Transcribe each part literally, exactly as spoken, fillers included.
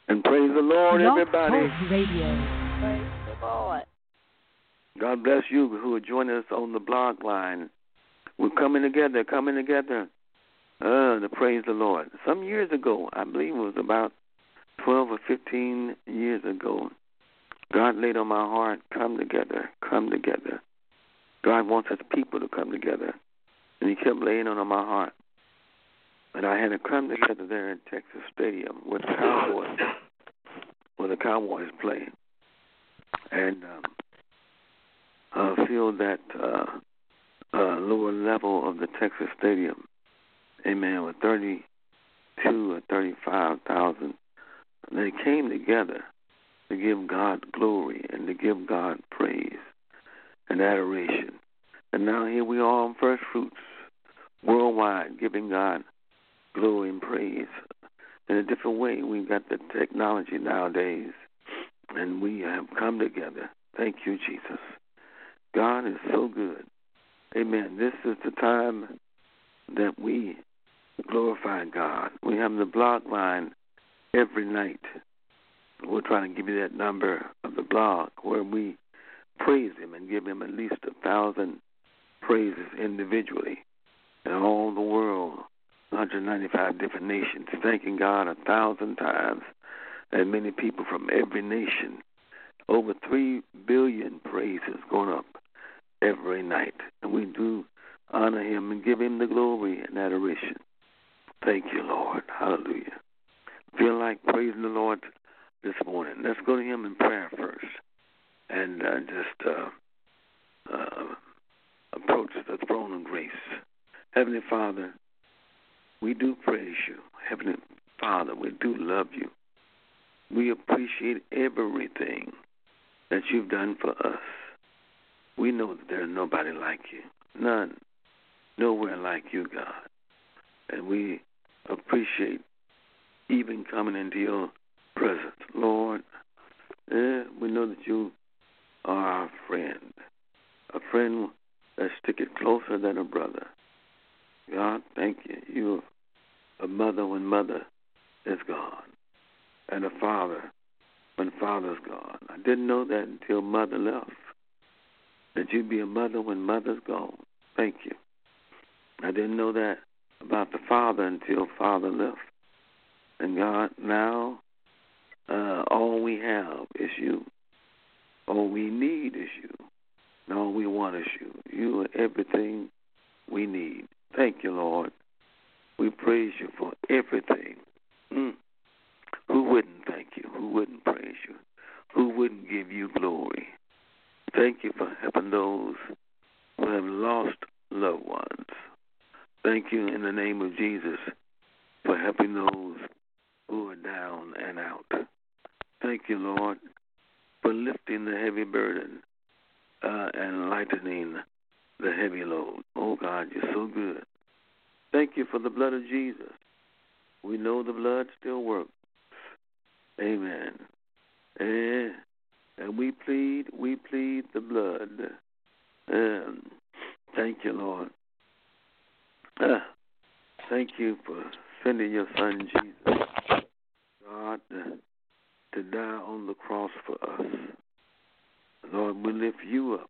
And praise the Lord, Blog everybody. Talk Radio. Praise the Lord. God bless you who are joining us on the blog line. We're coming together, coming together uh, to praise the Lord. Some years ago, I believe it was about twelve or fifteen years ago, God laid on my heart, come together, come together. God wants his people to come together. And he kept laying on my heart. And I had to come together there in Texas Stadium with the Cowboys, where the Cowboys play. And um, I feel that uh, uh, lower level of the Texas Stadium, amen, with thirty-two or thirty-five thousand, they came together to give God glory and to give God praise and adoration. And now here we are on First Fruits worldwide, giving God glory and praise in a different way. We've got the technology nowadays, and we have come together. Thank you, Jesus. God is so good. Amen. This is the time that we glorify God. We have the blog line every night. We're trying to give you that number of the blog where we praise him and give him at least a thousand praises individually in all the world, one hundred ninety-five different nations, thanking God a thousand times, and many people from every nation. Over three billion praises going up every night. And we do honor him and give him the glory and adoration. Thank you, Lord. Hallelujah. Feel like praising the Lord this morning. Let's go to him in prayer first and uh, just uh, uh, approach the throne of grace. Heavenly Father, we do praise you. Heavenly Father, we do love you. We appreciate everything that you've done for us. We know that there's nobody like you. None. Nowhere like you, God. And we appreciate even coming into your presence. Lord, eh, we know that you are our friend. A friend that sticketh closer than a brother. God, thank you. You're a mother when mother is gone. And a father when father's gone. I didn't know that until mother left. That you'd be a mother when mother's gone. Thank you. I didn't know that about the father until father left. And God, now uh, all we have is you. All we need is you. And all we want is you. You are everything we need. Thank you, Lord. We praise you for everything. Mm. Who wouldn't thank you? Who wouldn't praise you? Who wouldn't give you glory? Thank you for helping those who have lost loved ones. Thank you in the name of Jesus for helping those who are down and out. Thank you, Lord, for lifting the heavy burden uh, and lightening the heavy load. Oh, God, you're so good. Thank you for the blood of Jesus. We know the blood still works. Amen. And, and we plead, we plead the blood. Um, thank you, Lord. Uh, thank you for sending your son Jesus, God, to, to die on the cross for us. Lord, we lift you up.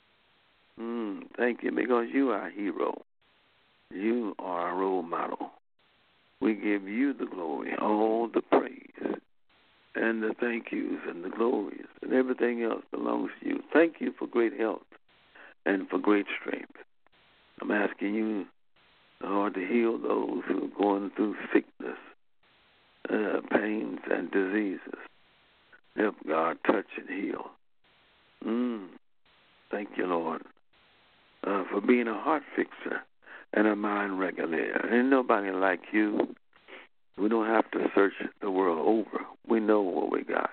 Mm, thank you, because you are our hero. You are our role model. We give you the glory, all the praise, and the thank yous and the glories, and everything else belongs to you. Thank you for great health and for great strength. I'm asking you, Lord, to heal those who are going through sickness, uh, pains, and diseases. Help, God, touch and heal. Mm. Thank you, Lord, uh, for being a heart fixer and a mind regulator. Ain't nobody like you. We don't have to search the world over. We know what we got.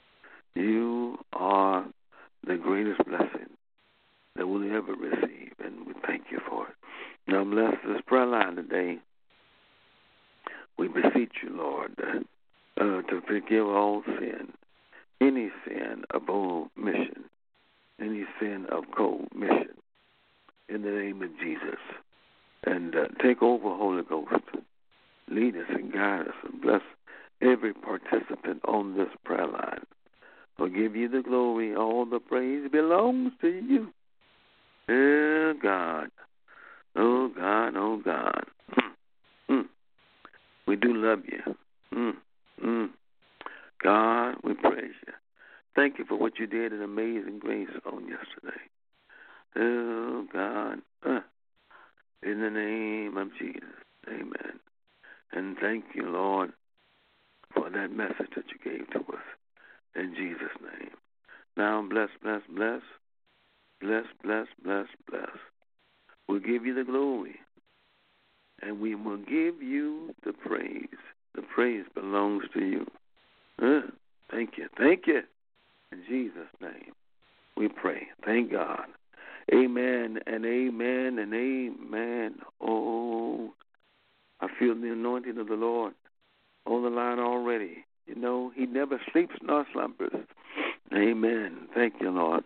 You are the greatest blessing that we'll ever receive, and we thank you for it. Now bless this prayer line today. We beseech you, Lord, uh, uh, to forgive all sin, any sin of omission, any sin of commission, in the name of Jesus. And uh, take over, Holy Ghost. Lead us and guide us and bless every participant on this prayer line. We'll give you the glory. All the praise belongs to you. Oh, God. Oh, God. Oh, God. Mm. Mm. We do love you. Mm. Mm. God, we praise you. Thank you for what you did in Amazing Grace on yesterday. Oh, God. Uh, in the name of Jesus. Amen. And thank you, Lord, for that message that you gave to us. In Jesus' name. Now, bless, bless, bless. Bless, bless, bless, bless. We'll give you the glory. And we will give you the praise. The praise belongs to you. Uh, thank you. Thank you. In Jesus' name, we pray. Thank God. Amen and amen and amen. Oh, I feel the anointing of the Lord on the line already. You know, he never sleeps nor slumbers. Amen. Thank you, Lord.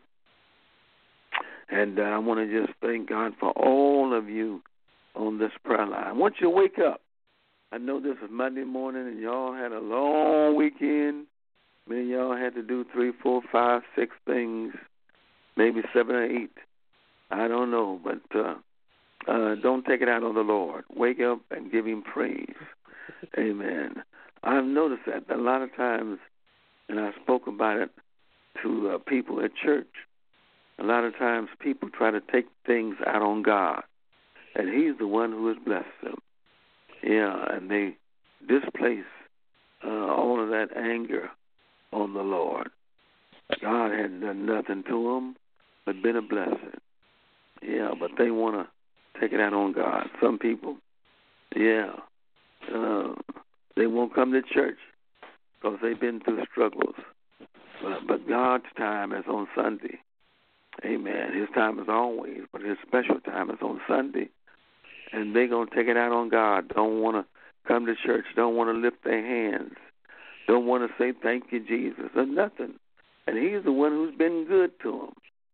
And uh, I want to just thank God for all of you on this prayer line. I want you to wake up. I know this is Monday morning and y'all had a long weekend. Many of y'all had to do three, four, five, six things, maybe seven or eight. I don't know, but uh, uh, don't take it out on the Lord. Wake up and give him praise. Amen. I've noticed that a lot of times, and I spoke about it to uh, people at church, a lot of times people try to take things out on God, and he's the one who has blessed them. Yeah, and they displace uh, all of that anger on the Lord. God hadn't done nothing to them but been a blessing. Yeah, but they want to take it out on God. Some people, yeah, uh, they won't come to church because they've been through struggles. But, but God's time is on Sunday. Amen. His time is always, but his special time is on Sunday. And they're going to take it out on God. Don't want to come to church. Don't want to lift their hands. Don't want to say thank you, Jesus, or nothing. And he's the one who's been good to them.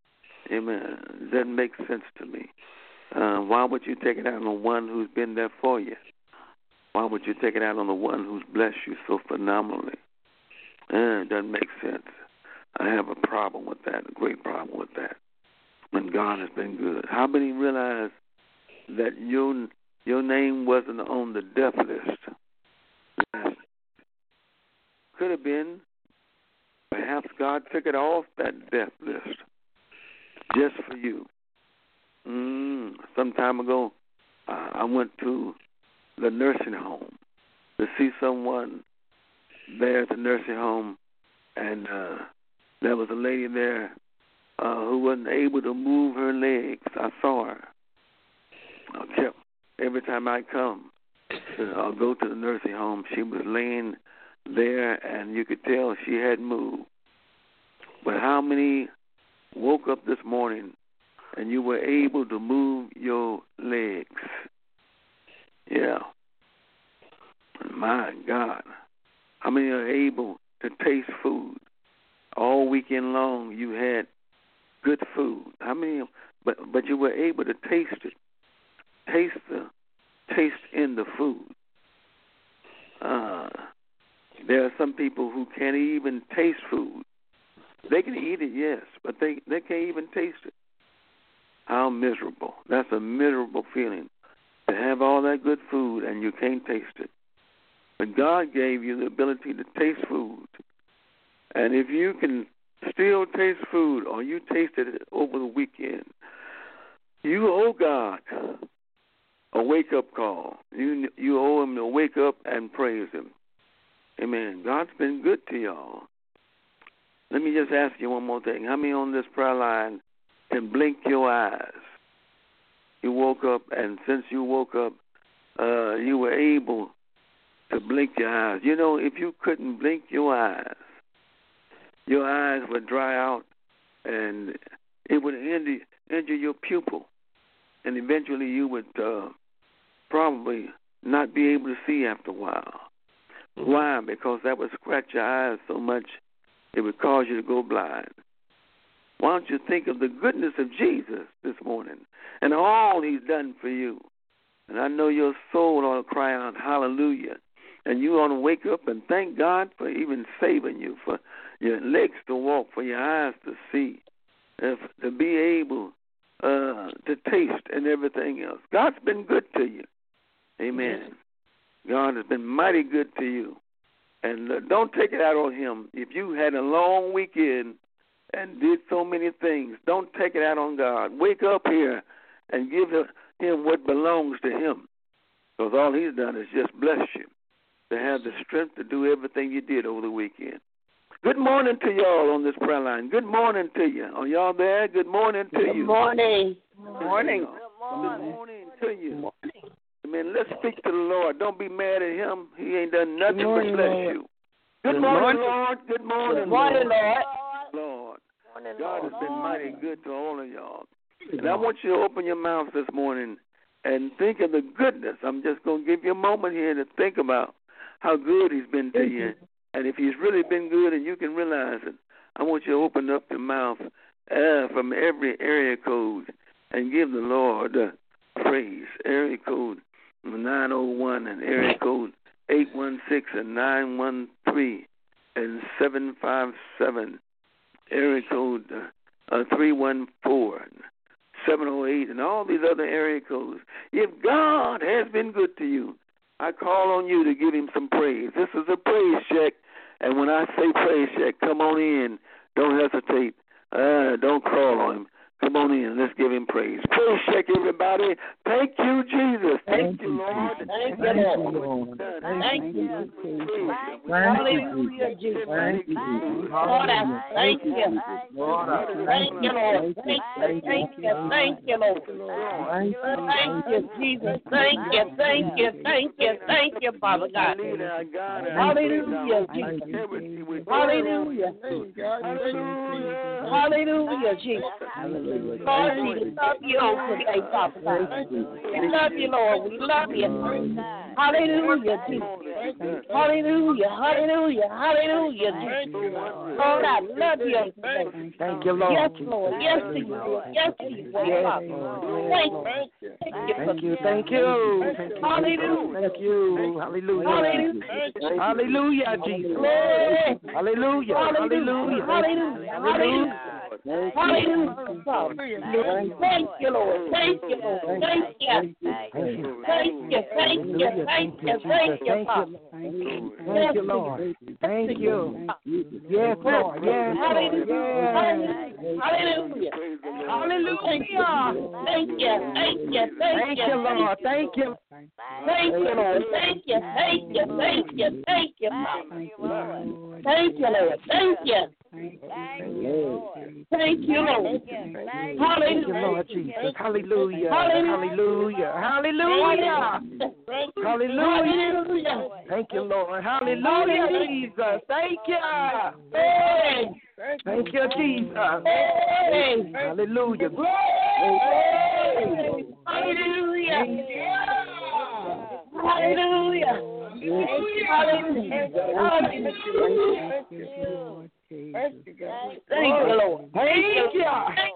Amen. It doesn't make sense to me. Uh, why would you take it out on the one who's been there for you? Why would you take it out on the one who's blessed you so phenomenally? Uh, it doesn't make sense. I have a problem with that, a great problem with that. When God has been good. How many realize that your your name wasn't on the death list? Could have been. Perhaps God took it off that death list just for you. Mm, some time ago, uh, I went to the nursing home to see someone there at the nursing home, and uh, there was a lady there uh, who wasn't able to move her legs. I saw her. I kept, every time I come, I'll go to the nursing home, she was laying there, and you could tell she hadn't moved. But how many woke up this morning and you were able to move your legs? Yeah. My God. How many are able to taste food? All weekend long you had good food. How many? But but you were able to taste it. Taste the taste in the food. Uh, there are some people who can't even taste food. They can eat it, yes, but they, they can't even taste it. How miserable. That's a miserable feeling, to have all that good food and you can't taste it. But God gave you the ability to taste food. And if you can still taste food, or you tasted it over the weekend, you owe God a wake-up call. You, you owe him to wake up and praise him. Amen. God's been good to y'all. Let me just ask you one more thing. How many on this prayer line can blink your eyes? You woke up, and since you woke up, uh, you were able to blink your eyes. You know, if you couldn't blink your eyes, your eyes would dry out, and it would injure, injure your pupil. And eventually you would uh, probably not be able to see after a while. Why? Because that would scratch your eyes so much it would cause you to go blind. Why don't you think of the goodness of Jesus this morning and all he's done for you? And I know your soul ought to cry out, hallelujah, And you want to wake up and thank God for even saving you, for your legs to walk, for your eyes to see, if, to be able uh, to taste and everything else. God's been good to you. Amen. Yes. God has been mighty good to you. And uh, don't take it out on him. If you had a long weekend and did so many things, don't take it out on God. Wake up here and give him what belongs to him, because all he's done is just bless you to have the strength to do everything you did over the weekend. Good morning to y'all on this prayer line. Good morning to you. Are y'all there? Good morning to Good you. Morning. Good morning. Good morning. Good morning to you. Good morning. Amen. Let's speak to the Lord. Don't be mad at him. He ain't done nothing but bless you. Good, Good morning, morning, Lord. Good morning, Good morning, Lord. Lord. Morning, God Lord. has been mighty good to all of y'all. And I want you to open your mouth this morning and think of the goodness. I'm just going to give you a moment here to think about how good he's been to you. And if he's really been good and you can realize it, I want you to open up your mouth uh, from every area code and give the Lord uh, praise. Area code nine oh one and area code eight one six and nine one three and seven five seven. Area code uh, uh, three one four and seven oh eight and all these other area codes. If God has been good to you, I call on you to give him some praise. This is a praise check. And when I say praise check, come on in. Don't hesitate. Uh, don't crawl on him. Come on in. Let's give him praise. Praise check, everybody. Thank you, Jesus. Thank, Thank you, Lord. Thank you, Lord. Thank you. Hallelujah, Jesus. Thank you. Lord, I thank you. Lord, I thank you, Lord. Thank you. Thank you, Lord. Thank you, Jesus. Thank you. Thank you. Thank you. Thank you, Father God. Hallelujah, Jesus. Hallelujah. Hallelujah, Jesus. Lord, we love you today, Father God. We love you, Lord. We love you. Hallelujah, Jesus. Hallelujah, hallelujah, hallelujah, Jesus. Lord, I love you today. Thank you, Lord. Yes, Lord. Yes to you. Yes to you, Father. Thank you. Thank you. Thank you. Hallelujah. Thank you. Hallelujah. Hallelujah, Jesus. Hallelujah. Hallelujah. Hallelujah. Hallelujah. Hallelujah. Thank you, Lord. Thank you, Lord. Thank you. Thank you. Thank you. Thank you. Thank you. Thank you, Father. Thank you, Lord. Thank you. Yes, Lord. Yes, Hallelujah. Hallelujah. Hallelujah. Thank you. Thank you. Thank you, Lord. Thank you. Thank you, Lord. Thank you. Thank you. Thank you. Thank you, Father. Thank you, Lord. Thank you. Thank you, Lord. Thank you, Lord. Hallelujah, Lord Jesus. Hallelujah. Hallelujah. Hallelujah. Hallelujah. Thank you, Lord. Hallelujah, Jesus. Thank you. Thank you, Jesus. Hallelujah. Hallelujah. Hallelujah. Hallelujah. Thank you, Lord. Thank you. Thank you.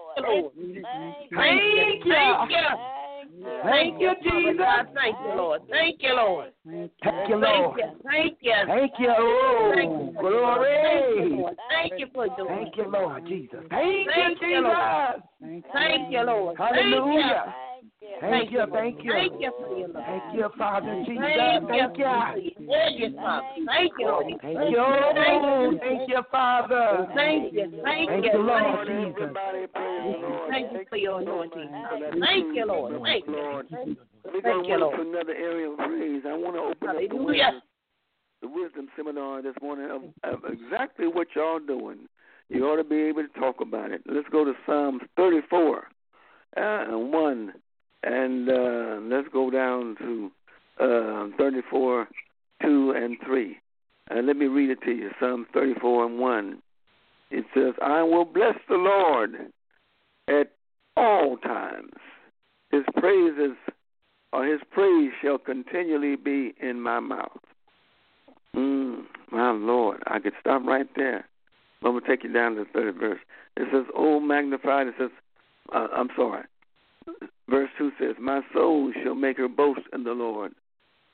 Thank you. Thank you, Jesus. Thank you, Lord. Thank you, Lord. Thank you, Lord. Thank you. Thank you. Oh, glory. Thank you for doing Thank you, Lord Jesus. Thank you, Jesus. Thank you, Lord. Hallelujah. Thank you, thank you. Thank you for your love. Thank you, Father Jesus. Thank you. Thank you. Thank you, Lord. Thank you. Thank you, Father. Thank you. Thank Thank you, you, Lord Jesus. Thank you for your anointing. Thank you, Lord. Thank you. We're going to move to another area of praise. I want to open up the wisdom, the wisdom seminar this morning of, of exactly what y'all doing. You ought to be able to talk about it. Let's go to Psalms thirty-four uh, and one. And uh, let's go down to uh, thirty-four, two, and three. Uh, let me read it to you. Psalm thirty-four and one. It says, I will bless the Lord at all times. His praises or his praise shall continually be in my mouth. Mm, my Lord. I could stop right there. I'm going to take you down to the third verse. It says, oh, magnify. It says, uh, I'm sorry. Verse two says, my soul shall make her boast in the Lord.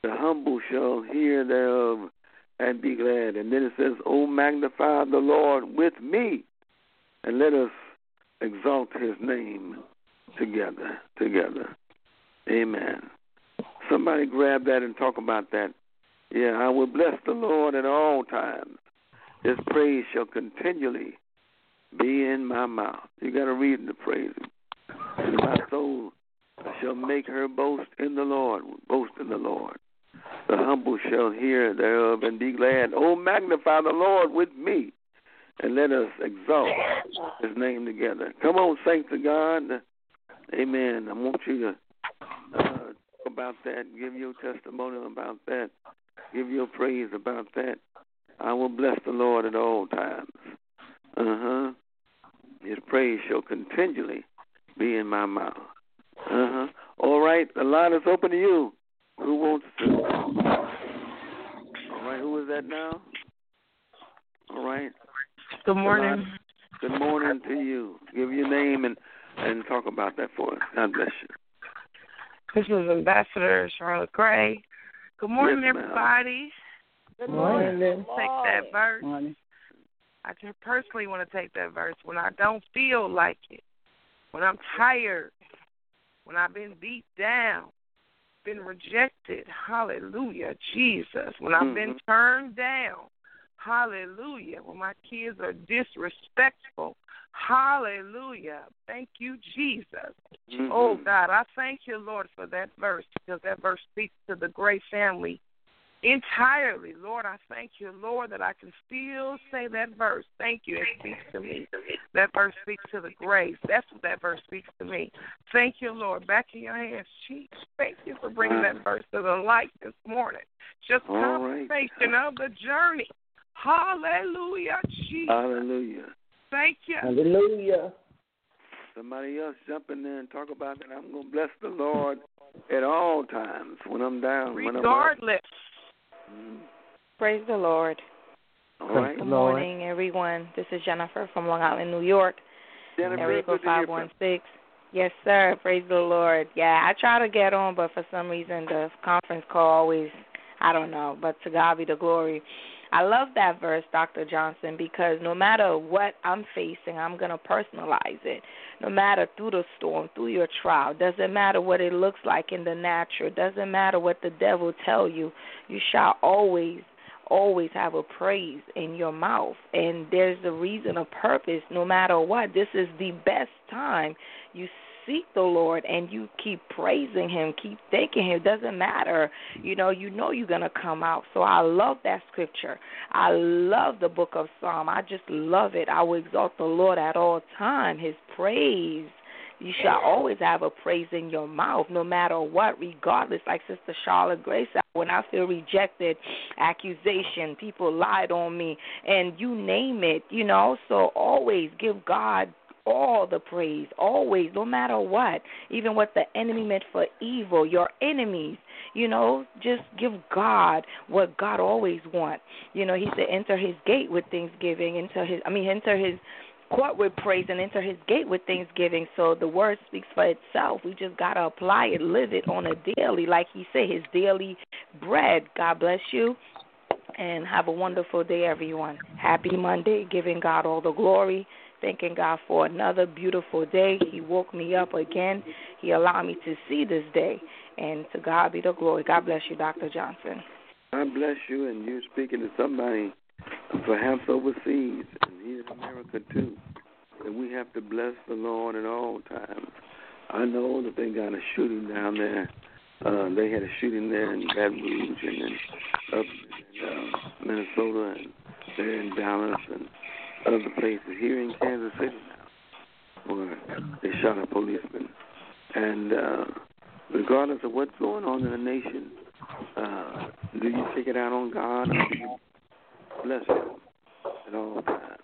the humble shall hear thereof and be glad. And then it says, O magnify the Lord with me, and let us exalt his name together, together. Amen. Somebody grab that and talk about that. Yeah, I will bless the Lord at all times. His praise shall continually be in my mouth. You got to read the praise. And my soul shall make her boast in the Lord, boast in the Lord. The humble shall hear thereof and be glad. Oh, magnify the Lord with me, and let us exalt his name together. Come on, saints of God. Amen. I want you to uh, talk about that, give your testimony about that, give your praise about that. I will bless the Lord at all times. Uh-huh. His praise shall continually be in my mouth. Uh-huh. All right, the line is open to you. Who wants to? All right, who is that now? All right. Good morning. Good morning to you. Give your name and, and talk about that for us. God bless you. This is Ambassador Charlotte Gray. Good morning, yes, everybody. Good morning. Take that verse. Morning. I just personally want to take that verse when I don't feel like it, when I'm tired, when I've been beat down, been rejected, hallelujah, Jesus, when I've been mm-hmm. turned down, hallelujah, when my kids are disrespectful, hallelujah, thank you, Jesus. Mm-hmm. Oh, God, I thank you, Lord, for that verse, because that verse speaks to the Gray family entirely. Lord, I thank you, Lord, that I can still say that verse. Thank you. It speaks to me. That verse speaks to the Grays. That's what that verse speaks to me. Thank you, Lord. Back in your hands, Chief. Thank you for bringing that verse to the light this morning. Just All confirmation right. of the journey. Hallelujah, Jesus. Hallelujah. Thank you. Hallelujah. Somebody else jump in there and talk about that. I'm going to bless the Lord at all times when I'm down. Regardless. When I'm Mm. Praise the Lord. All right. Good morning, everyone. This is Jennifer from Long Island, New York. Jennifer, Area code good to hear five one six. Yes, sir. Praise the Lord. Yeah, I try to get on, but for some reason the conference call always, I don't know, but to God be the glory. I love that verse, Doctor Johnson, because no matter what I'm facing, I'm going to personalize it. No matter through the storm, through your trial, doesn't matter what it looks like in the natural, doesn't matter what the devil tell you, you shall always, always have a praise in your mouth. And there's a reason, a purpose, no matter what. This is the best time you seek the Lord and you keep praising him, keep thanking him. It doesn't matter. You know, you know you're going to come out. So I love that scripture. I love the book of Psalm. I just love it. I will exalt the Lord at all times. His praise. You shall always have a praise in your mouth, no matter what, regardless. Like Sister Charlotte Gray said, when I feel rejected, accusation, people lied on me, and you name it, you know. So always give God all the praise, always, no matter what, even what the enemy meant for evil, your enemies, you know, just give God what God always wants. You know, he said, enter his gate with thanksgiving, enter his, I mean, enter his court with praise and enter his gate with thanksgiving. So the word speaks for itself. We just got to apply it, live it on a daily, like he said, his daily bread. God bless you. And have a wonderful day, everyone. Happy Monday, giving God all the glory. Thanking God for another beautiful day. He woke me up again. He allowed me to see this day. And to God be the glory. God bless you, Doctor Johnson. God bless you, and you're speaking to somebody perhaps overseas and here in America too. And we have to bless the Lord at all times. I know that they got a shooting down there. Uh, they had a shooting there in Baton Rouge and then up in uh, Minnesota and there in Dallas and other places, here in Kansas City now, where they shot a policeman. And uh, regardless of what's going on in the nation, uh, do you take it out on God or do you bless him at all times?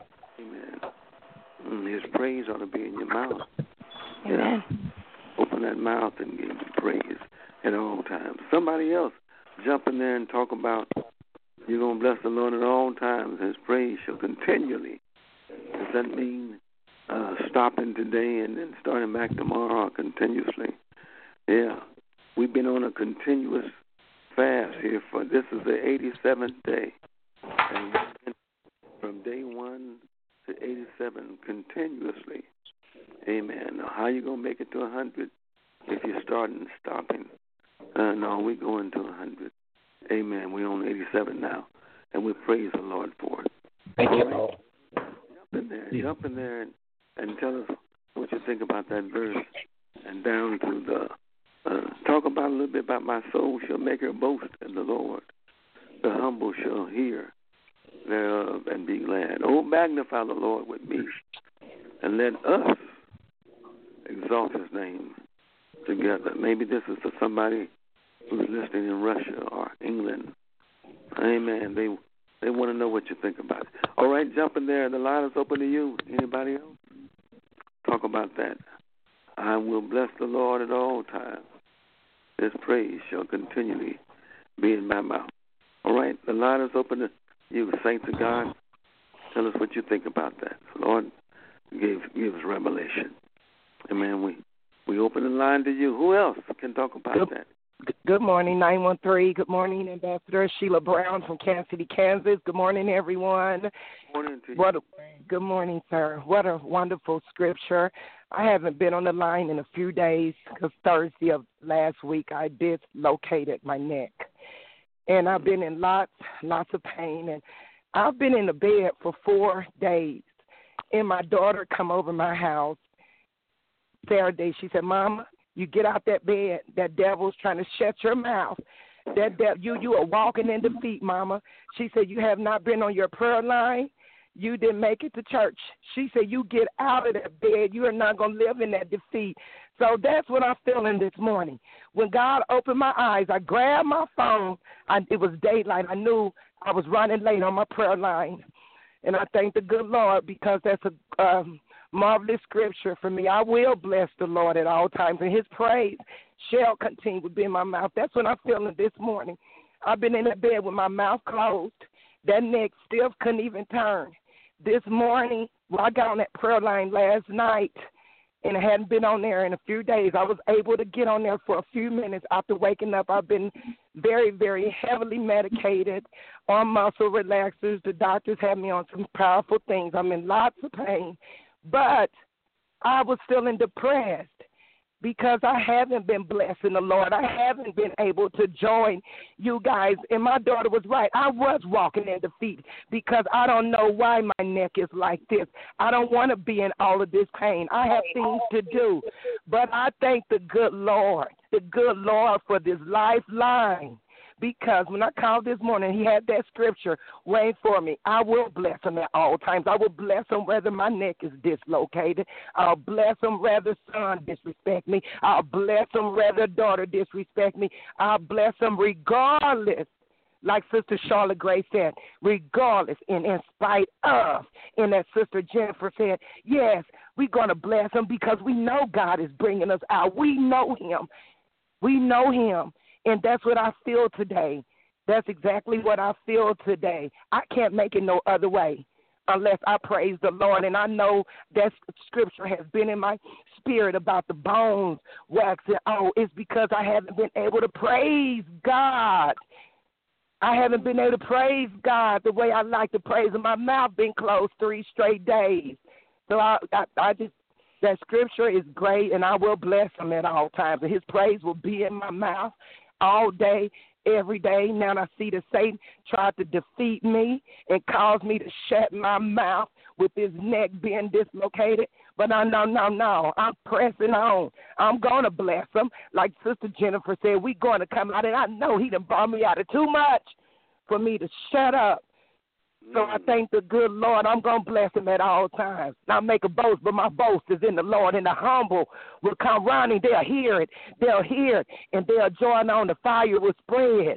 Amen. His praise ought to be in your mouth. Amen. Yeah. Open that mouth and give him praise at all times. Somebody else jump in there and talk about you're going to bless the Lord at all times. His praise shall continually. Does that mean uh, stopping today and then starting back tomorrow or continuously? Yeah. We've been on a continuous fast here for this is the eighty-seventh day. And from day one to eighty-seven continuously. Amen. Now, how you going to make it to one hundred if you're starting and stopping? Uh, no, we're going to one hundred. Amen. We're on eighty-seven now, and we praise the Lord for it. Thank you, Lord. Jump in there, yeah. jump in there, and, and tell us what you think about that verse, and down to the uh, talk about a little bit about my soul shall make her boast in the Lord. The humble shall hear thereof and be glad. Oh, magnify the Lord with me, and let us exalt His name together. Maybe this is for somebody who's listening in Russia or England. Amen. They they want to know what you think about it. All right, jump in there. The line is open to you. Anybody else? Talk about that. I will bless the Lord at all times. His praise shall continually be in my mouth. All right, the line is open to you, saints of God. Tell us what you think about that. The Lord gave gives revelation. Amen. We we open the line to you. Who else can talk about Good. that? Good morning, nine one three. Good morning, Ambassador Sheila Brown from Kansas City, Kansas. Good morning, everyone. Good morning to you. What a, good morning, sir. What a wonderful scripture. I haven't been on the line in a few days because Thursday of last week I dislocated my neck. And I've been in lots, lots of pain. And I've been in the bed for four days. And my daughter come over my house Saturday. She said, Mama, you get out that bed. That devil's trying to shut your mouth. That devil, you you are walking in defeat, Mama. She said, you have not been on your prayer line. You didn't make it to church. She said, you get out of that bed. You are not going to live in that defeat. So that's what I'm feeling this morning. When God opened my eyes, I grabbed my phone. I, it was daylight. I knew I was running late on my prayer line. And I thank the good Lord because that's a um, marvelous scripture for me. I will bless the Lord at all times, and His praise shall continue to be in my mouth. That's what I'm feeling this morning. I've been in the bed with my mouth closed. That neck still couldn't even turn. This morning, well, I got on that prayer line last night, and I hadn't been on there in a few days. I was able to get on there for a few minutes after waking up. I've been very, very heavily medicated on muscle relaxers. The doctors had me on some powerful things. I'm in lots of pain. But I was feeling depressed because I haven't been blessing the Lord. I haven't been able to join you guys. And my daughter was right. I was walking in defeat because I don't know why my neck is like this. I don't want to be in all of this pain. I have things to do. But I thank the good Lord, the good Lord for this lifeline. Because when I called this morning, He had that scripture waiting for me. I will bless Him at all times. I will bless Him whether my neck is dislocated. I'll bless Him whether son disrespect me. I'll bless Him whether daughter disrespect me. I'll bless Him regardless. Like Sister Charlotte Gray said, regardless and in spite of. And that Sister Jennifer said, yes, we're going to bless Him because we know God is bringing us out. We know Him. We know Him. And that's what I feel today. That's exactly what I feel today. I can't make it no other way unless I praise the Lord. And I know that scripture has been in my spirit about the bones waxing. Oh, it's because I haven't been able to praise God. I haven't been able to praise God the way I like to praise Him. My mouth been closed three straight days. So I, I, I just, that scripture is great, and I will bless Him at all times. And His praise will be in my mouth all day, every day. Now I see that Satan tried to defeat me and cause me to shut my mouth with his neck being dislocated. But no, no, no, no. I'm pressing on. I'm going to bless him. Like Sister Jennifer said, we're going to come out. And I know he done brought me out of too much for me to shut up. So I thank the good Lord. I'm going to bless Him at all times. Not make a boast, but my boast is in the Lord. And the humble will come running. They'll hear it. They'll hear it. And they'll join on. The fire will spread.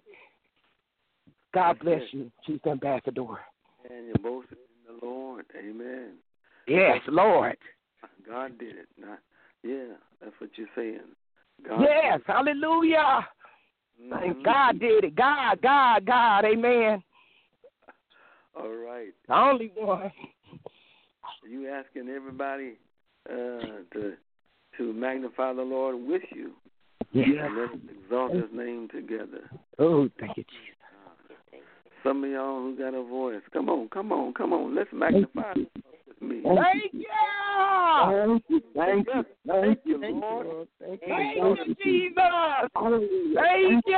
God bless you, Chief Ambassador. And your boast is in the Lord. Amen. Yes, Lord. God did it. Not, yeah, that's what you're saying. God yes, hallelujah. Mm-hmm. God did it. God, God, God. Amen. All right. The only one. You asking everybody uh, to to magnify the Lord with you. Yes. And let us exalt his name together. Oh, thank you, Jesus. Some of y'all who got a voice, come on, come on, come on. Let's magnify me. Thank you. Thank you. Thank you. Thank you, Lord. Thank you, Jesus. Thank you.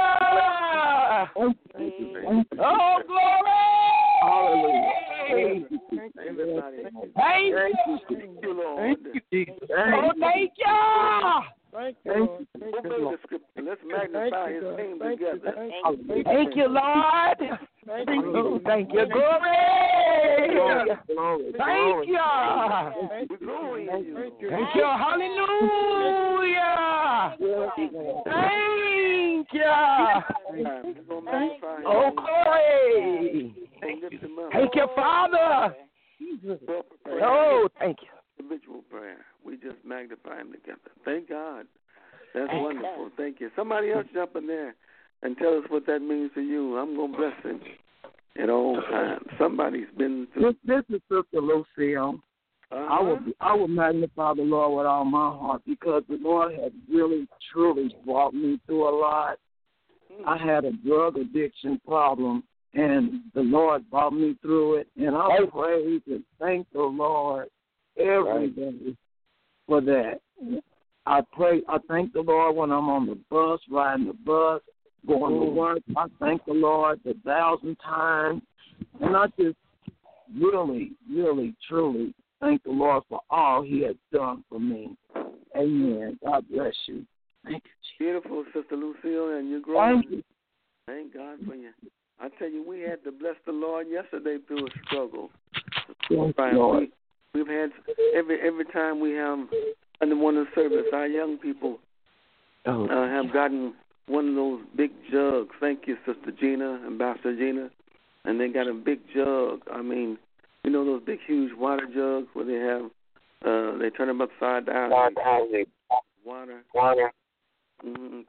Oh, glory. Hallelujah. Everybody. Thank you. Thank you, Lord. Thank you, Jesus. Oh, thank you. Thank you, Lord. Let's magnify his name together. Thank you, Lord. Thank you. Thank you. Glory. Thank you. Thank you. Hallelujah. Thank you. Oh, glory. Thank you, Father. Oh, thank you. Individual prayer. We just magnify him together. Thank God. That's wonderful. Thank you. Somebody else jump in there and tell us what that means to you. I'm going to bless him at all times. Somebody's been through. This, this is Sister Lucille. Uh-huh. I will I will magnify the Lord with all my heart because the Lord has really, truly brought me through a lot. Hmm. I had a drug addiction problem, and the Lord brought me through it. And I praise and thank the Lord every day for that. I pray. I thank the Lord when I'm on the bus, riding the bus, going to work. I thank the Lord a thousand times, and I just really, really, truly thank the Lord for all He has done for me. Amen. God bless you. Thank you. Beautiful, Sister Lucille, and you're growing. Thank you. Thank God for you. I tell you, we had to bless the Lord yesterday through a struggle. Yes, right. Lord. We, we've had every every time we have under one of the service, our young people Oh, uh, have gotten one of those big jugs. Thank you, Sister Gina, Ambassador Gina. And they got a big jug. I mean, you know those big, huge water jugs where they have, uh, they turn them upside down. Water. Water. Mm-hmm.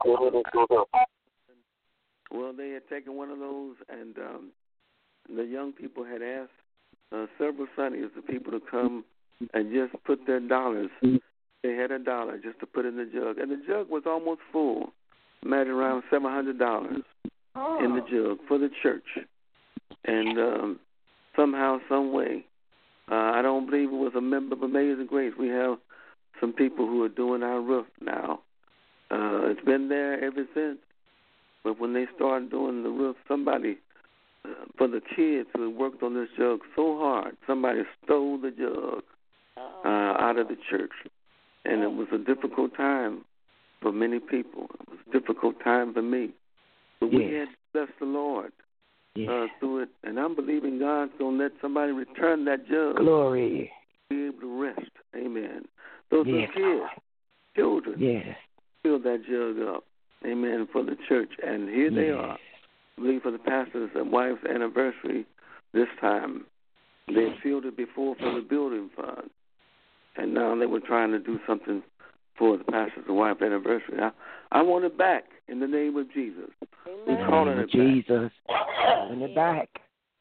Well, they had taken one of those, and um, the young people had asked uh, several Sundays the people to come and just put their dollars. They had a dollar just to put in the jug, and the jug was almost full. Made around seven hundred dollars oh. in the jug for the church, and um, somehow, some way, uh, I don't believe it was a member of Amazing Grace. We have some people who are doing our roof now. Uh, it's been there ever since, but when they started doing the roof, somebody uh, for the kids who had worked on this jug so hard, somebody stole the jug uh, out of the church. And it was a difficult time for many people. It was a difficult time for me. But we yes. had to bless the Lord yes. uh, through it. And I'm believing God's going to let somebody return that jug. Glory. Be able to rest. Amen. Those yes. are kids, children, yes. fill that jug up. Amen, for the church. And here yes. they are. I believe for the pastor's and wife's anniversary this time. They had filled it before for the building fund. And now they were trying to do something for the pastor's and wife anniversary. I, I want it back in the name of Jesus. In the name of Jesus. In the back.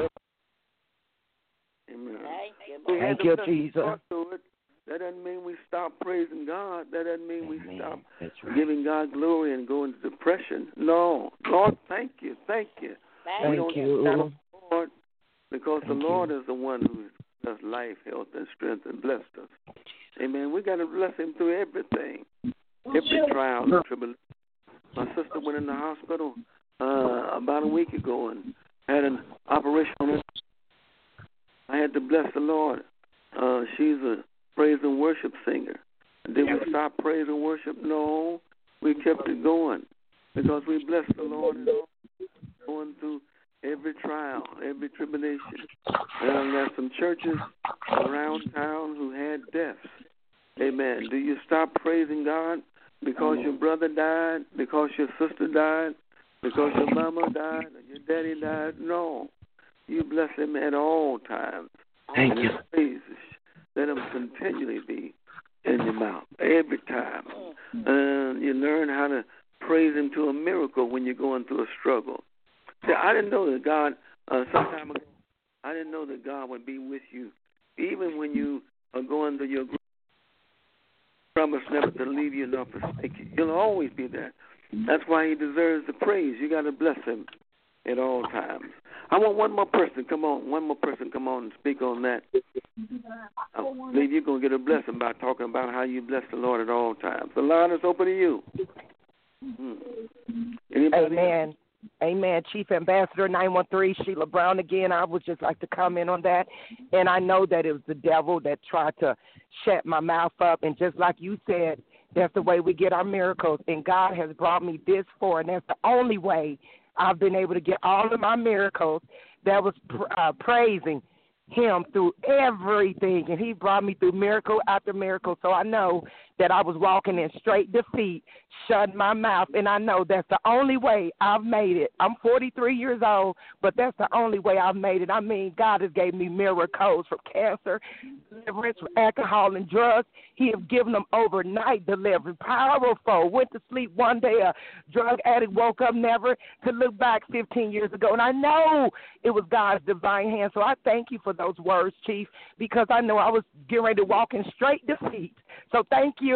Amen. Thank you, Jesus. That doesn't mean we stop praising God. That doesn't mean Amen. we stop right. giving God glory and go into depression. No. Lord, thank you. Thank you. Thank we don't you. Lord because thank the Lord you. is the one who gives us life, health, and strength and blessed us. Amen. We got to bless him through everything. Every trial and tribulation. My sister went in the hospital uh, about a week ago and had an operation on her. I had to bless the Lord. Uh, she's a praise and worship singer. Did we stop praise and worship? No. We kept it going because we blessed the Lord and all, going through every trial, every tribulation. And there's some churches around town who had deaths. Amen. Do you stop praising God because your brother died, because your sister died, because your mama died, or your daddy died? No. You bless him at all times. Thank and you. his praises, let him continually be in your mouth every time. And you learn how to praise him to a miracle when you're going through a struggle. See, I didn't know that God, uh, some time ago, I didn't know that God would be with you, even when you are going through your from a never to leave you nor forsake you. He'll always be there. That's why he deserves the praise. You got to bless him at all times. I want one more person. Come on, one more person. Come on and speak on that. I believe you're going to get a blessing by talking about how you bless the Lord at all times. The line is open to you. Hmm. Anybody Amen. else? Amen. Chief Ambassador nine one three, Sheila Brown again. I would just like to comment on that. And I know that it was the devil that tried to shut my mouth up. And just like you said, that's the way we get our miracles. And God has brought me this far, and that's the only way I've been able to get all of my miracles. That was uh, praising him through everything. And he brought me through miracle after miracle. So I know that I was walking in straight defeat, shutting my mouth, and I know that's the only way I've made it. I'm forty-three years old, but that's the only way I've made it. I mean, God has gave me miracles from cancer, deliverance from alcohol and drugs. He has given them overnight deliverance, powerful. Went to sleep one day, a drug addict woke up never to look back fifteen years ago, and I know it was God's divine hand. So I thank you for those words, Chief, because I know I was getting ready to walk in straight defeat. So thank you.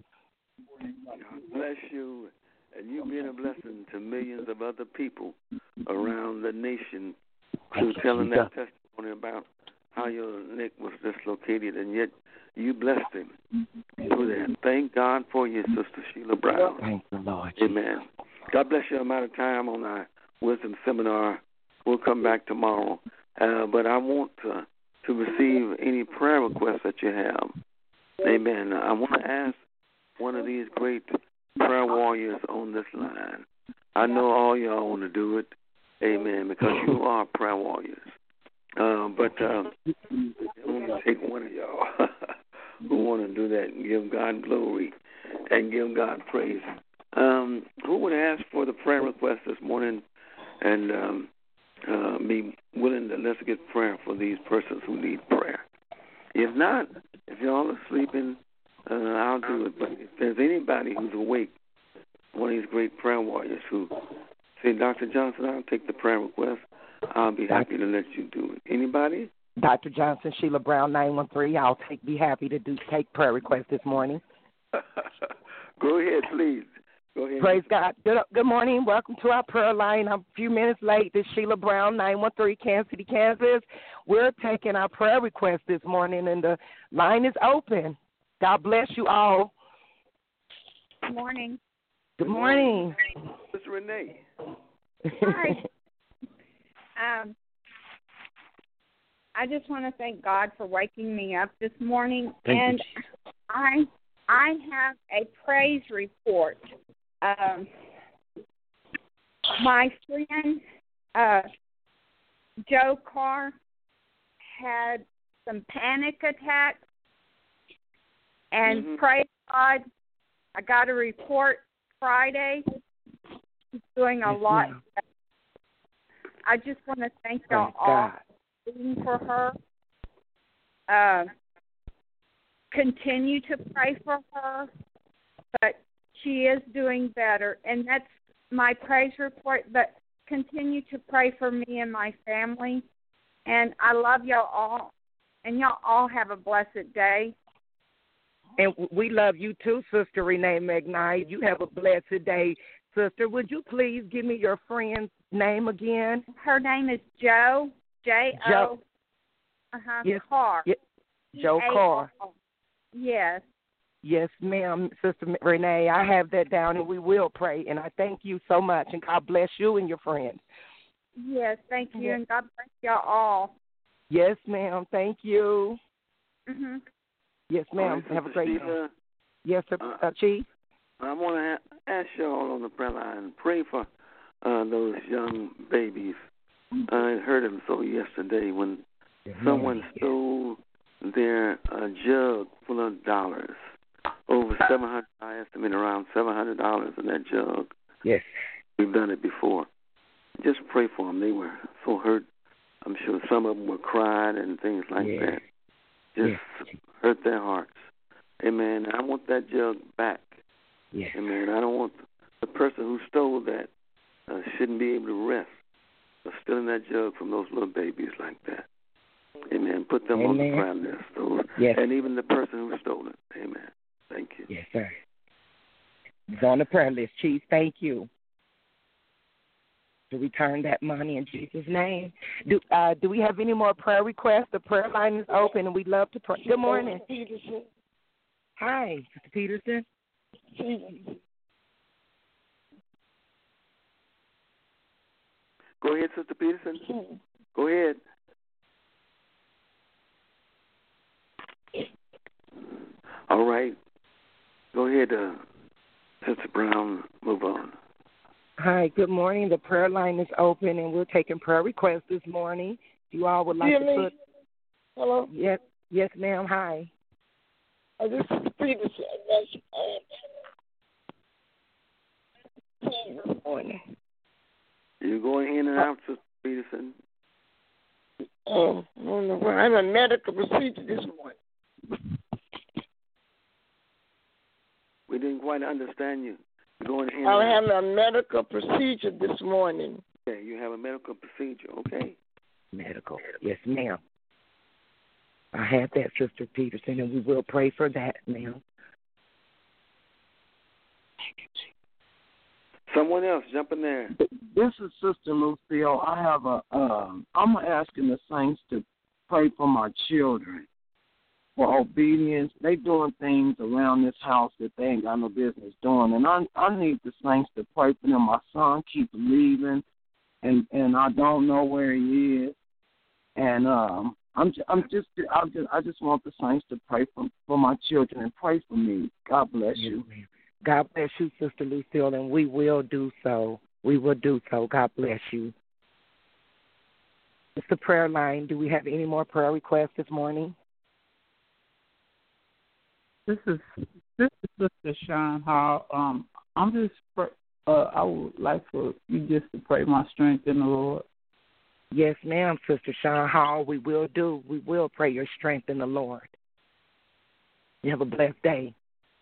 God bless you, and you being a blessing to millions of other people around the nation through telling that testimony about how your neck was dislocated, and yet you blessed him through that. Thank God for you, Sister Sheila Brown. Thank the Lord. Amen. God bless you. I'm out of time on our wisdom seminar. We'll come back tomorrow. Uh, but I want to, to receive any prayer requests that you have. Amen. I want to ask one of these great prayer warriors on this line. I know all y'all want to do it. Amen. Because you are prayer warriors. Uh, but uh, it only take one of y'all who want to do that and give God glory and give God praise. Um, who would ask for the prayer request this morning and um, uh, be willing to let's get prayer for these persons who need prayer? If not, if y'all are sleeping, uh, I'll do it. But if there's anybody who's awake, one of these great prayer warriors who say, Doctor Johnson, I'll take the prayer request, I'll be happy to let you do it. Anybody? Doctor Johnson, Sheila Brown, nine one three. I'll take, be happy to do take prayer requests this morning. Go ahead, please. Go ahead. Praise God. Good, good morning. Welcome to our prayer line. I'm a few minutes late. This is Sheila Brown, nine one three, Kansas City, Kansas. We're taking our prayer request this morning, and the line is open. God bless you all. Good morning. Good morning. Miss Renee. Hi. um, I just want to thank God for waking me up this morning, Thank and you. I I have a praise report. Um, my friend uh, Joe Carr had some panic attacks, and mm-hmm. praise God, I got a report Friday. He's doing a yes, lot. ma'am. I just want to thank y'all Praise all God. for praying for her. Uh, continue to pray for her, but she is doing better, and that's my praise report. But continue to pray for me and my family, and I love y'all all, and y'all all have a blessed day. And we love you too, Sister Renee McKnight. You have a blessed day, Sister. Would you please give me your friend's name again? Her name is Joe, J O, uh-huh, yes. Carr. Yes. Joe Carr. Yes. Yes, ma'am, Sister Renee. I have that down, and we will pray. And I thank you so much, and God bless you and your friends. Yes, thank you, yes. and God bless y'all all. Yes, ma'am. Thank you. Mm-hmm. Yes, ma'am. Right, have a great Sheila, day. Yes, sir, uh, uh, Chief. I want to ha- ask y'all on the prayer line, pray for uh, those young babies. I heard them so yesterday when someone stole their uh, jug full of dollars. Over seven hundred. I estimate around seven hundred dollars in that jug. Yes. We've done it before. Just pray for them. They were so hurt. I'm sure some of them were crying and things like yes. that. Just yes. hurt their hearts. Amen. I want that jug back. Yes. Amen. I don't want the person who stole that uh, shouldn't be able to rest for stealing that jug from those little babies like that. Amen. Put them Amen. on the prayer list. Those, yes. and even the person who stole it. Amen. Thank you. Yes, sir. He's on the prayer list. Chief, thank you. To return that money in Jesus' name. Do uh, do we have any more prayer requests? The prayer line is open, and we'd love to pray. Good morning. Peterson. Hi, Sister Peterson. Go ahead, Sister Peterson. Go ahead. All right. Go ahead, uh, Sister Brown. Move on. Hi, good morning. The prayer line is open, and we're taking prayer requests this morning. If you all would like Hear to me? put... Hello? Yes, yes, ma'am. Hi. Uh, this is Peterson. That's, uh, good morning. You're going in and out, Sister Peterson. Oh, I don't know why. I have a medical procedure this morning. We didn't quite understand you. You're going in. I'm and out. having a medical procedure this morning. Okay, you have a medical procedure. Okay. Medical. Yes, ma'am. I have that, Sister Peterson, and we will pray for that, ma'am. Someone else, jump in there. This is Sister Lucille. I have a. Um, I'm asking the saints to pray for my children for obedience. They doing things around this house that they ain't got no business doing, and I I need the saints to pray for them. My son keep leaving, and and I don't know where he is, and um. I'm just, I'm just, I just, I just want the saints to pray for for my children and pray for me. God bless you. God bless you, Sister Lucille, and we will do so. We will do so. God bless you. It's the prayer line. Do we have any more prayer requests this morning? This is this is Sister Sean Hall. Um, I'm just, uh, I would like for you just to pray my strength in the Lord. Yes, ma'am, Sister Sean Hall. We will do. We will pray your strength in the Lord. You have a blessed day.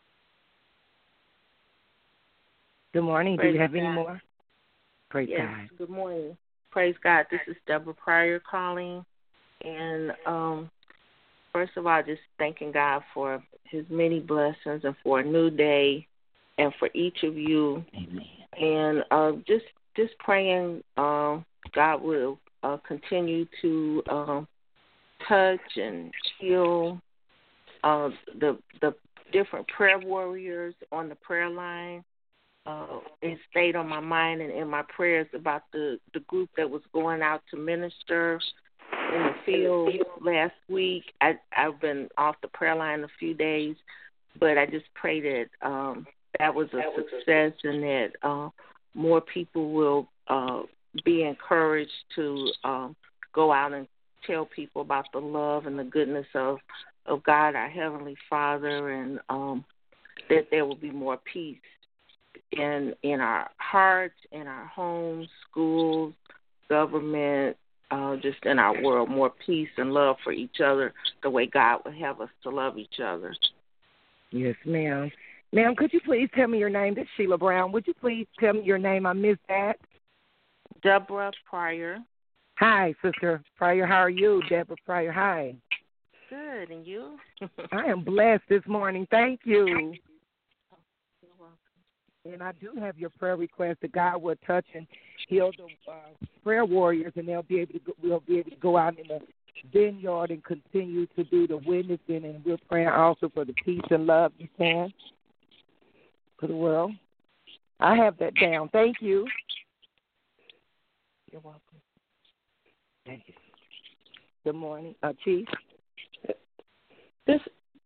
Good morning. Praise Do you have God. any more? Praise yes, God. Good morning. Praise God. This is Deborah Pryor calling. And um, first of all, just thanking God for his many blessings and for a new day and for each of you. Amen. And uh, just, just praying uh, God will Uh, continue to uh, touch and heal uh, the the different prayer warriors on the prayer line. Uh, it stayed on my mind and in my prayers about the, the group that was going out to minister in the field last week. I, I've been off the prayer line a few days, but I just pray that um, that was a success and that uh, more people will uh, be encouraged to um, go out and tell people about the love and the goodness of, of God, our Heavenly Father, and um, that there will be more peace in in our hearts, in our homes, schools, government, uh, just in our world, more peace and love for each other the way God would have us to love each other. Yes, ma'am. Ma'am, could you please tell me your name? This is Sheila Brown. Would you please tell me your name? I missed that. Deborah Pryor. Hi, Sister Pryor. How are you? Deborah Pryor. Hi. Good, and you? I am blessed this morning. Thank you. You're welcome. And I do have your prayer request that God will touch and heal the uh, prayer warriors, and they'll be able to go, we'll be able to go out in the vineyard and continue to do the witnessing. And we're praying also for the peace and love you can for the world. I have that down. Thank you. You're welcome. Thank you. Good morning, uh, Chief. This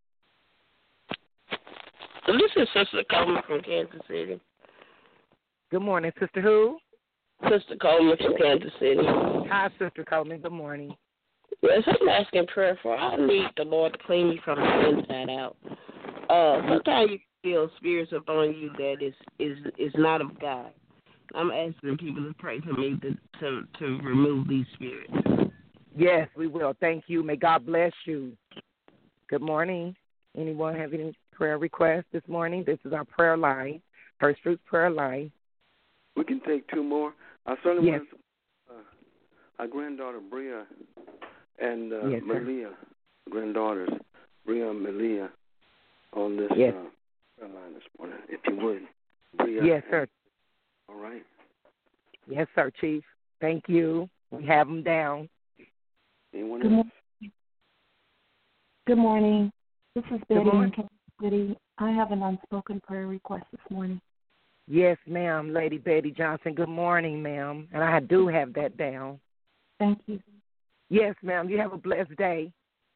this is Sister Coleman from Kansas City. Good morning, Sister who? Sister Coleman from Kansas City. Hi, Sister Coleman. Good morning. Yes, I'm asking prayer for. I need the Lord to clean me from the inside out. Uh, sometimes you feel spirits upon you that is is is not of God. I'm asking people to pray for me to, to to remove these spirits. Yes, we will. Thank you. May God bless you. Good morning. Anyone have any prayer requests this morning? This is our prayer line, First Fruits prayer line. We can take two more. I certainly yes. want to, uh, our granddaughter Bria and uh, yes, Malia, granddaughters Bria and Malia, on this yes. uh, prayer line this morning, if you would. Bria. Yes, sir. All right. Yes, sir, Chief. Thank you. We have them down. Anyone Good, else? mo- Good morning. This is Betty morning. in Kansas City. I have an unspoken prayer request this morning. Yes, ma'am, Lady Betty Johnson. Good morning, ma'am. And I do have that down. Thank you. Yes, ma'am. You have a blessed day.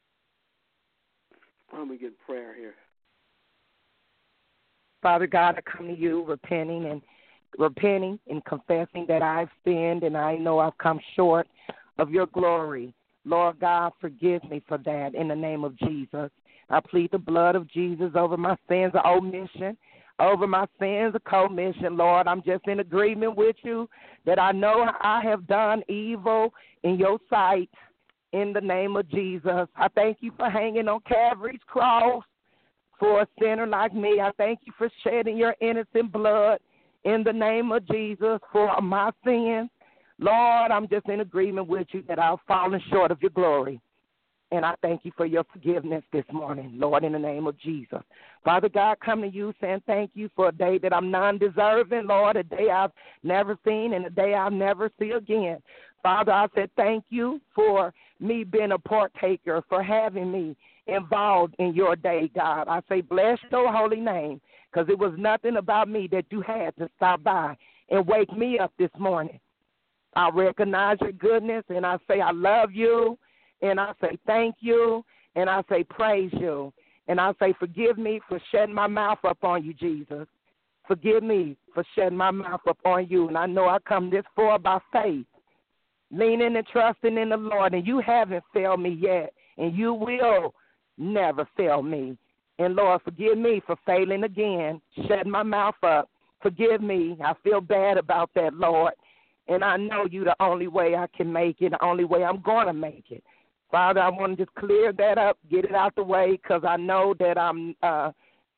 Why don't we get prayer here? Father God, I come to you repenting and repenting and confessing that I've sinned and I know I've come short of your glory. Lord God, forgive me for that in the name of Jesus. I plead the blood of Jesus over my sins of omission, over my sins of commission. Lord, I'm just in agreement with you that I know I have done evil in your sight in the name of Jesus. I thank you for hanging on Calvary's cross for a sinner like me. I thank you for shedding your innocent blood in the name of Jesus for my sins. Lord, I'm just in agreement with you that I've fallen short of your glory. And I thank you for your forgiveness this morning, Lord, in the name of Jesus. Father God, come to you saying thank you for a day that I'm non-deserving, Lord, a day I've never seen and a day I'll never see again. Father, I said thank you for me being a partaker, for having me involved in your day, God. I say bless your holy name, because it was nothing about me that you had to stop by and wake me up this morning. I recognize your goodness, and I say I love you, and I say thank you, and I say praise you, and I say forgive me for shutting my mouth up on you, Jesus. Forgive me for shutting my mouth up on you, and I know I come this far by faith, leaning and trusting in the Lord, and you haven't failed me yet, and you will never fail me. And, Lord, forgive me for failing again, shutting my mouth up. Forgive me. I feel bad about that, Lord. And I know you the only way I can make it, the only way I'm going to make it. Father, I want to just clear that up, get it out the way, because I know that I'm uh,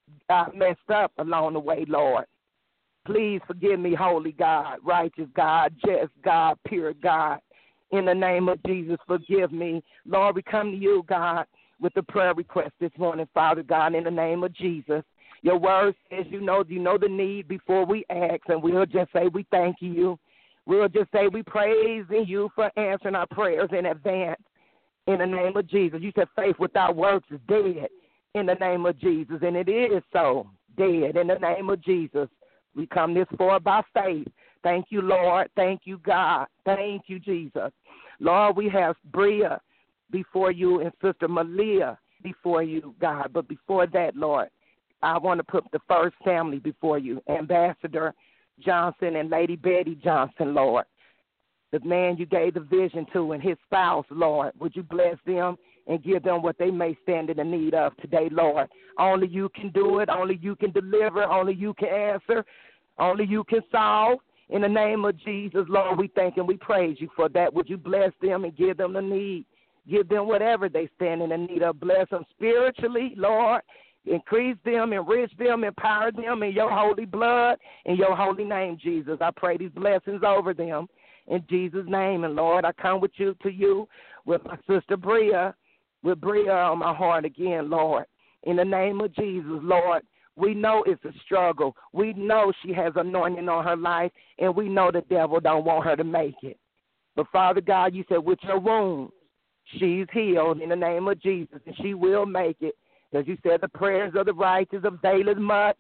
I messed up along the way, Lord. Please forgive me, holy God, righteous God, just God, pure God. In the name of Jesus, forgive me. Lord, we come to you, God, with the prayer request this morning, Father God, in the name of Jesus. Your word says you know you know the need before we ask, and we'll just say we thank you. We'll just say we praise you for answering our prayers in advance. In the name of Jesus. You said faith without works is dead. In the name of Jesus. And it is so. Dead. In the name of Jesus. We come this far by faith. Thank you, Lord. Thank you, God. Thank you, Jesus. Lord, we have Bria before you and Sister Malia before you, God. But before that, Lord, I want to put the first family before you. Ambassador Johnson and Lady Betty Johnson, Lord. The man you gave the vision to and his spouse, Lord. Would you bless them and give them what they may stand in the need of today, Lord. Only you can do it. Only you can deliver. Only you can answer. Only you can solve. In the name of Jesus, Lord, we thank and we praise you for that. Would you bless them and give them the need? Give them whatever they stand in the need of. Bless them spiritually, Lord. Increase them, enrich them, empower them in your holy blood, in your holy name, Jesus. I pray these blessings over them in Jesus' name. And, Lord, I come with you to you with my sister Bria, with Bria on my heart again, Lord. In the name of Jesus, Lord, we know it's a struggle. We know she has anointing on her life, and we know the devil don't want her to make it. But, Father God, you said with your wounds, she's healed in the name of Jesus, and she will make it. As you said, the prayers of the righteous availeth much,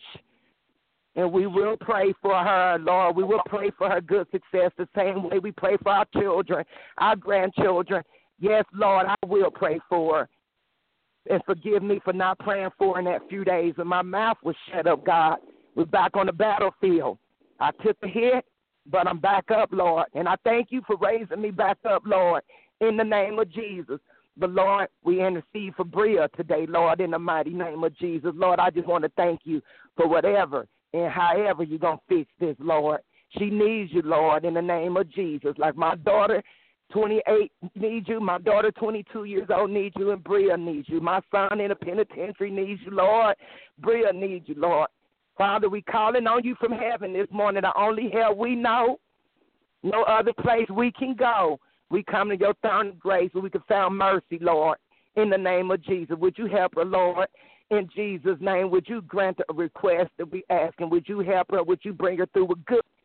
and we will pray for her, Lord. We will pray for her good success the same way we pray for our children, our grandchildren. Yes, Lord, I will pray for her. And forgive me for not praying for her in that few days when my mouth was shut up, God. We're back on the battlefield. I took a hit, but I'm back up, Lord. And I thank you for raising me back up, Lord, in the name of Jesus. But, Lord, we intercede for Bria today, Lord, in the mighty name of Jesus. Lord, I just want to thank you for whatever and however you're going to fix this, Lord. She needs you, Lord, in the name of Jesus. Like my daughter, twenty-eight, needs you. My daughter, twenty-two years old, needs you, and Bria needs you. My son in the penitentiary needs you, Lord. Bria needs you, Lord. Father, we calling on you from heaven this morning. The only hell we know, no other place we can go. We come to your throne of grace where we can find mercy, Lord, in the name of Jesus. Would you help her, Lord? in Jesus' name. Would you grant a request that we ask, and would you help her? Would you bring her through with good